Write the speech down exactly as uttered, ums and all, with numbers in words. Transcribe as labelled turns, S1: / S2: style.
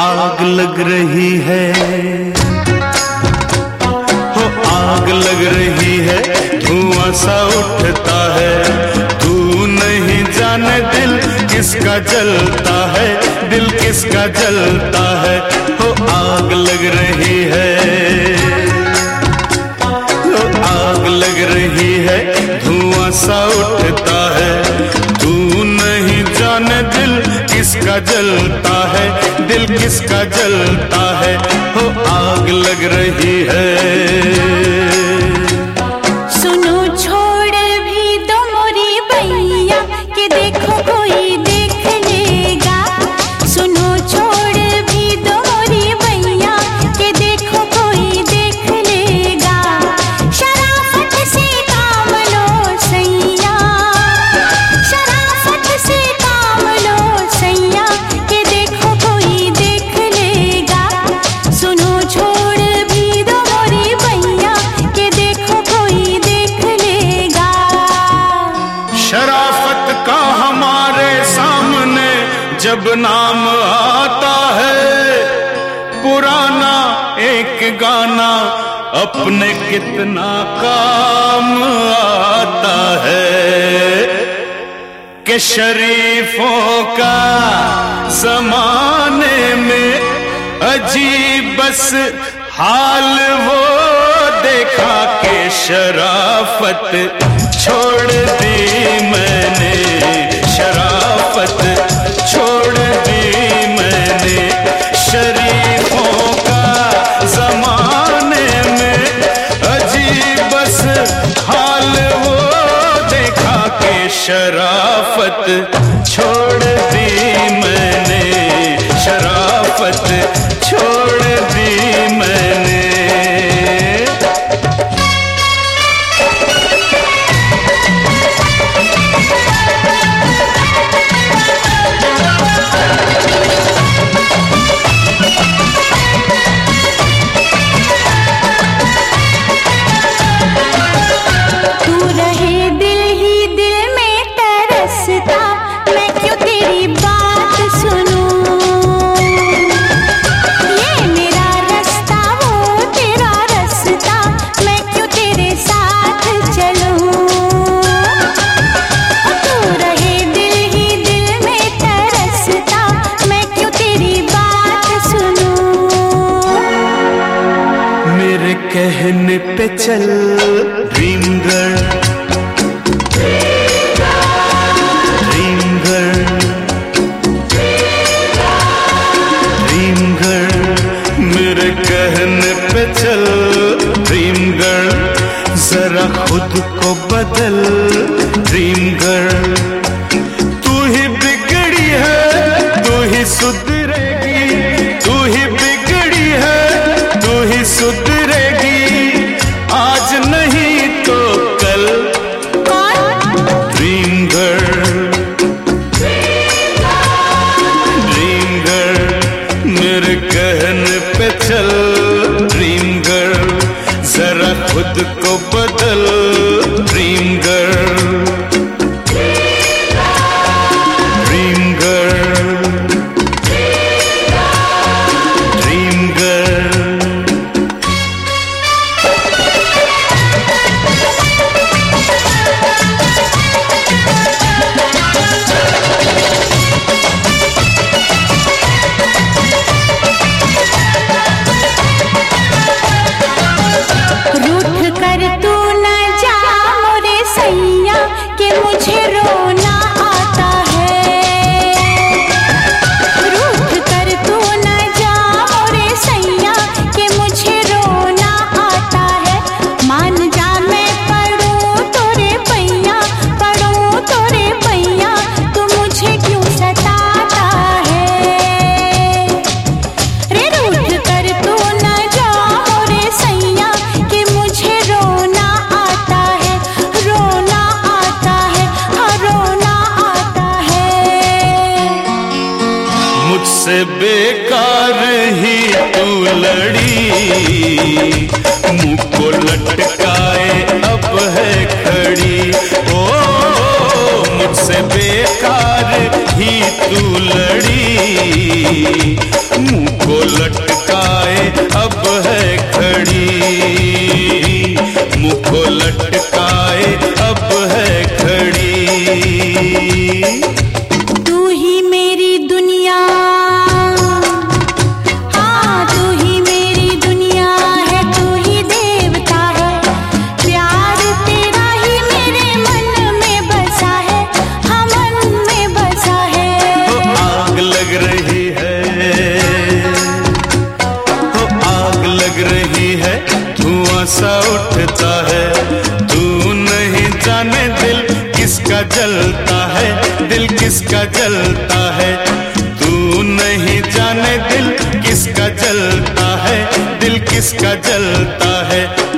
S1: आग लग रही है, हो आग लग रही है, धुआं सा उठता है। तू नहीं जाने दिल किसका जलता है, दिल किसका जलता है, हो आग लग रही है, हो आग लग रही है, धुआं सा उठता है। तू नहीं जाने दिल किसका जलता है, दिल किसका जलता है, हो आग लग रही है।
S2: सुनो छोड़ भी दो मोरी भैया कि देखो कोई देख लेगा। सुनो छोड़ भी दो मोरी भैया कि देखो कोई देख लेगा। शराफत से काम लो सैया, शराफत से काम लो सैया कि देखो कोई देख लेगा। सुनो छोड़ भी दो मोरी भैया कि देखो कोई देख लेगा।
S1: शराफत का हमारे सामने जब नाम आता है, पुराना एक गाना अपने कितना काम आता है। कि शरीफों का जमाने में अजीब बस हाल वो देखा के शराफत छोड़ दी मैंने, शराफत छोड़ दी मैंने। शरीफों का जमाने में अजीब बस हाल वो देखा के शराफत छोड़ दी मैंने, शराफत छोड़ दी मैंने।
S2: तू रहे दिल ही दिल में तरसता, मैं क्यों तेरी बात सुनूं। ये मेरा रास्ता वो तेरा रास्ता, मैं क्यों तेरे साथ चलूं। तू रहे दिल ही दिल में तरसता, मैं क्यों तेरी बात सुनूं।
S1: मेरे कहने पे चल dream girl, dream girl, dream girl. मेरे कहने पे चल ड्रीम गर्ल, जरा खुद को बदल ड्रीम गर्ल। तू ही बिगड़ी है, तू ही सुधरेगी, तू ही बिगड़ी है, तू ही सुधरेगी, आज नहीं तो कल। Dream girl, dream girl. मेरे कहने पे चल ड्रीम गर्ल, जरा खुद को बदल dream girl, dream girl, dream girl.
S2: रूठ कर तू न जा मोरे सैया कि मुझे रोना आता है। रूठ कर तू न जा मोरे सैया कि मुझे रोना आता है। मान जा मैं पढ़ूं तोरे पैया, पढ़ूं तोरे पैया, तू मुझे क्यों सताता है। रे रूठ कर तू न जा मोरे सैया कि मुझे रोना आता है, रोना आता है, हाँ रोना आता है।
S1: मुझसे बेकार ही तू लड़ी, मुंह को लटकाए अब है खड़ी। ओ मुझसे बेकार ही तू लड़ी, मुंह सा उठता है। तू नहीं जाने दिल किसका जलता है, दिल किसका जलता है। तू नहीं जाने दिल किसका जलता है, दिल किसका जलता है।